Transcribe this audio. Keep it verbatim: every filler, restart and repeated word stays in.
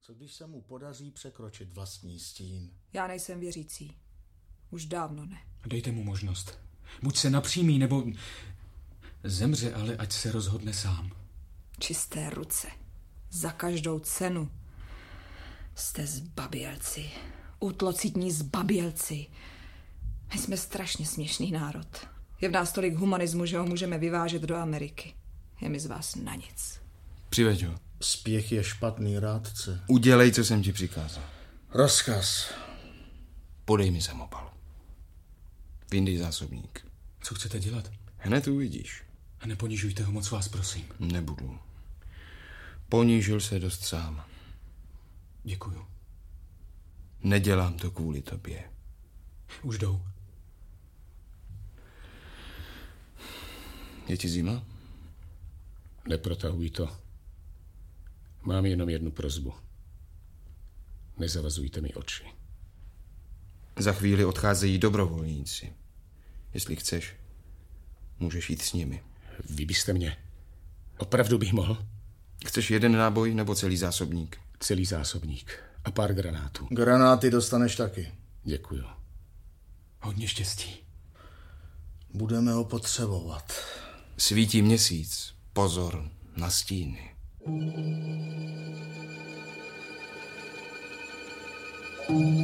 Co když se mu podaří překročit vlastní stín? Já nejsem věřící. Už dávno ne. Dejte mu možnost. Buď se napřímí, nebo zemře, ale ať se rozhodne sám. Čisté ruce. Za každou cenu. Jste zbabělci. Útlocitní zbabělci. My jsme strašně směšný národ. Je v nás tolik humanismu, že ho můžeme vyvážet do Ameriky. Je mi z vás na nic. Přiveď ho. Spěch je špatný rádce. Udělej, co jsem ti přikázal. Rozkaz. Podej mi samopal. Vyndej zásobník. Co chcete dělat? Hned uvidíš. A neponižujte ho, moc vás prosím. Nebudu. Ponížil se dost sám. Děkuju. Nedělám to kvůli tobě. Už jdou. Je ti zima? Neprotahuj to. Mám jenom jednu prosbu. Nezavazujte mi oči. Za chvíli odcházejí dobrovolníci. Jestli chceš, můžeš jít s nimi. Vy byste mě. Opravdu bych mohl? Chceš jeden náboj nebo celý zásobník? Celý zásobník. A pár granátů. Granáty dostaneš taky. Děkuju. Hodně štěstí. Budeme ho potřebovat. Svítí měsíc. Pozor na stíny. Mm.